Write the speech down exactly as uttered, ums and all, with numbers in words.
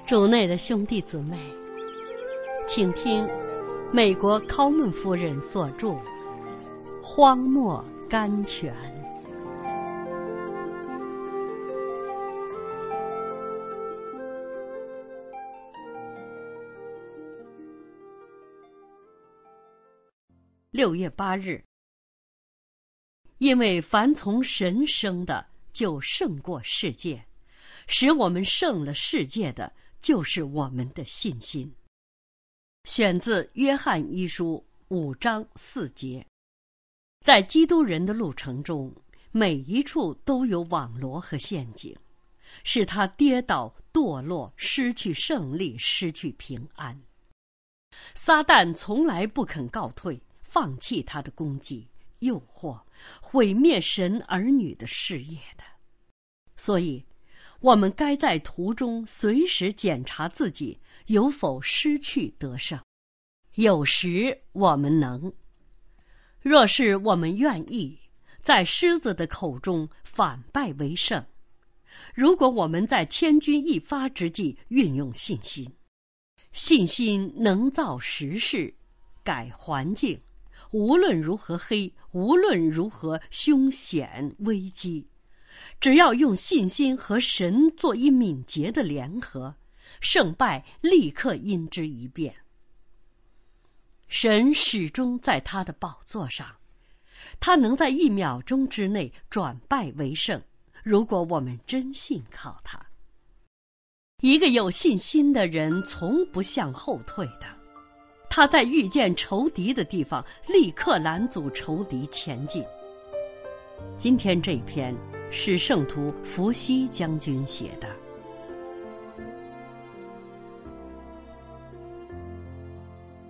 主内的兄弟姊妹，请听美国考门夫人所著《荒漠甘泉》。六月八日，因为凡从神生的，就胜过世界，使我们胜了世界的，就是我们的信心。选自约翰一书五章四节。在基督人的路程中，每一处都有网罗和陷阱，使他跌倒、堕落、失去胜利、失去平安。撒旦从来不肯告退，放弃他的攻击、诱惑，毁灭神儿女的事业的。所以我们该在途中随时检查自己有否失去得胜。有时我们能，若是我们愿意，在狮子的口中反败为胜。如果我们在千钧一发之际运用信心，信心能造时势，改环境，无论如何黑，无论如何凶险危机，只要用信心和神做一敏捷的联合，胜败立刻因之一变。神始终在他的宝座上，他能在一秒钟之内转败为胜，如果我们真信靠他。一个有信心的人从不向后退的，他在遇见仇敌的地方立刻拦阻仇敌前进。今天这篇是圣徒伏羲将军写的。